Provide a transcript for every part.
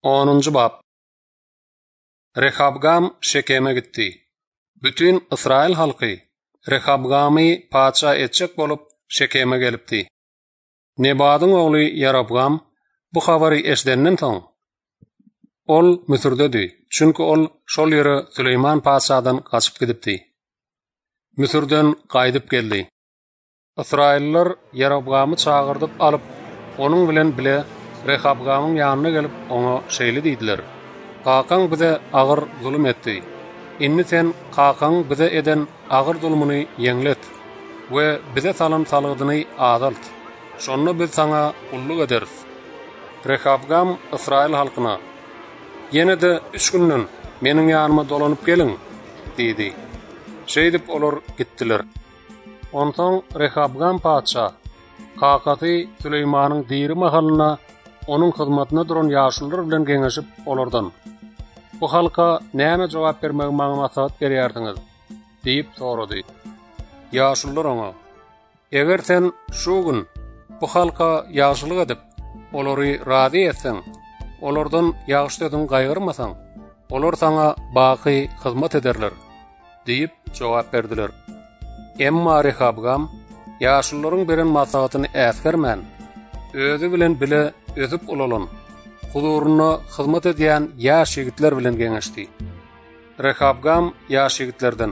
10. bab. Rehabgam Şekeme gitti. Bütün İsrail halkı Rehabgam'ı padşa etçek bolup Şekeme gelipdi. Nebadın oğlu Yarabgam bu habarı eşdenden soň ol Müsürdedi. Çünkü ol şol ýere Süleyman padşadan gaçyp gidipdi. Müsürden gaýdyp geldi. İsrailler Yarabgam'ı çağırdyp alıp onun bilen bile Rehabgam'ın ýanyna gelip ona şeýle diýdiler. Kakaň bize agyr zulüm etdi. Inni sen kakaň bize eden agyr zulmyny ýeňlet we bize salan salygyny azalt. Şonu biz sana kulluk ederiz. Rehabgam İsrail halkyna "Ýene de 3 günden meniň ýanyma dolanyp geliň" diýdi. Şeýdip olar gitdiler. Ondan Rehabgam padşa kakasy Süleymanyň diri mahalyna onun hyzmatyna duran ýaşullar bilen geňeşip olardan "Bu halka näme jogap bermek maňa maksat berýärdiňiz?" diýip sorady. Ýaşullar oňa "Eger sen şu gün bu halka ýaşulyk edip olary razy etseň, olardan ýagşydan gaýgyrmasaň, olar sana baky hyzmat ederler" diýip jogap berdiler. Emma Rehabgam ýaşullaryň beren maslahatyny äsgermän, özü bilen bile özüp olalan, huzuruny hyzmat edýän ýaş ýigitler bilen geňeşdi. Rehabgam ýaş ýigitlerden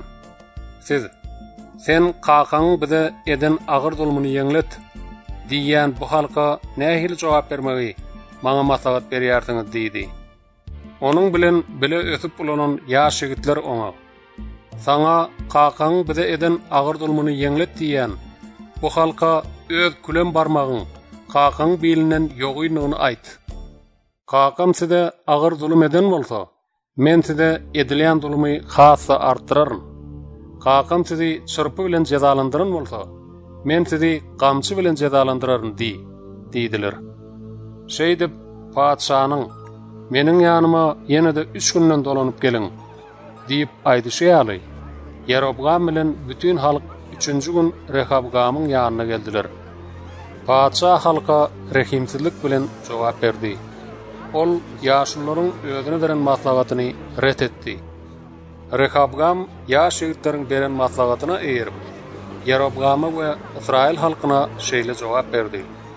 "Sen kakaň bize eden agyr zulmyny ýeňlet" diýýän bu halka nähili jogap bermegi maňa maslahat berýärdiňiz diýdi. Onuň bilen bile özüp olalan ýaş ýigitler oňa "Sana kakaň bize eden agyr zulmyny ýeňlet diýýän bu halka öz külem barmagyň kakaň bilinden ýogynyny aýt. Kakam size agyr zulüm eden bolsa, men size edilen zulmy hassa artdyraryn. Kakam sizi çyrpy bilen jazalandyran bolsa, men sizi gamçy bilen jazalandyraryn" diýdiler. Şeýdip padşanyň "Meniň ýanyma ýene-de 3 günden dolanyp geliň" diýip aýdyşýaly. Yarabgam bilen bütün halk 3-nji gün Rehabgamyň ýanyna geldiler. Padşa halka rehimsizlik bilen jogap berdi. Ol ýaşullaryň özüne beren maslahatyny ret etdi. Rehabgam ýaş ýigitleriň beren maslahatyna eýerip, Yarabgama we İsrail halkyna şeýle jogap berdi.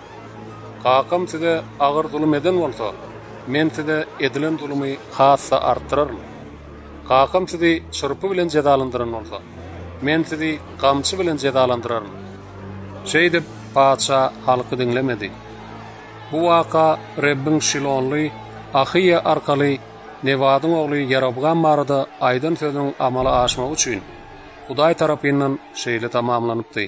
"Kakam size agyr zulüm eden bolsa, men size edilen zulmy hassa artdyraryn. Kakam sizi çyrpy bilen jazalandyran bolsa, men sizi gamçy bilen jazalandyraryn." Şeýdip padşa halky dinlemedi. Bu waka Rebbiň Şilonly Ahiya arkaly Nebadyň ogly Yarabgam barada aýdan sözüň amala aşmak üçin Hudaý tarapyndan şeýle tamamlanypdy.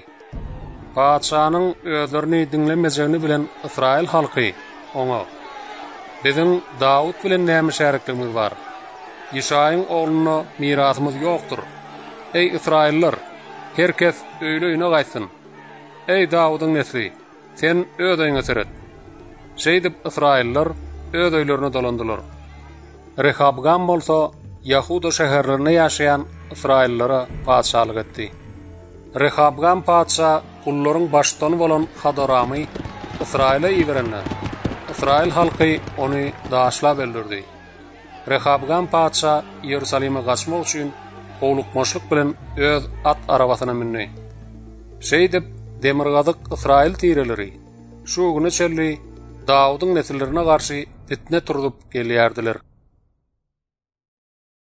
Padşanyň özlerini dinlemejegini bilen İsrail halky oňa "Biziň Dawud bilen näme şärikligimiz bar? Ýeşaýyň ogluny mirasymyz ýokdur. Ey İsrailler, herkes öýleýine gaýsyn. Ey Dawudyň nesli, sen öz öýüňe seret." Şeýdip İsrailler öz öýlerine dolandylar. Rehabgam bolsa Yahuda şäherlerinde ýaşaýan İsraillere padşalyk etdi. Rehabgam padşa kullaryň başçyny bolan Hadoramy İsraile iýerenler. İsrail halky ony daşlap öldürdi. Rehabgam padşa Ýerusalime gaçmak üçin howlukmaşlyk bilen öz at arabasyna mindi. Şeýdip demirgazyk İsrail tireleri şu güne çelli Dawudyň nesillerine garşy fitne turdup gelýärdiler.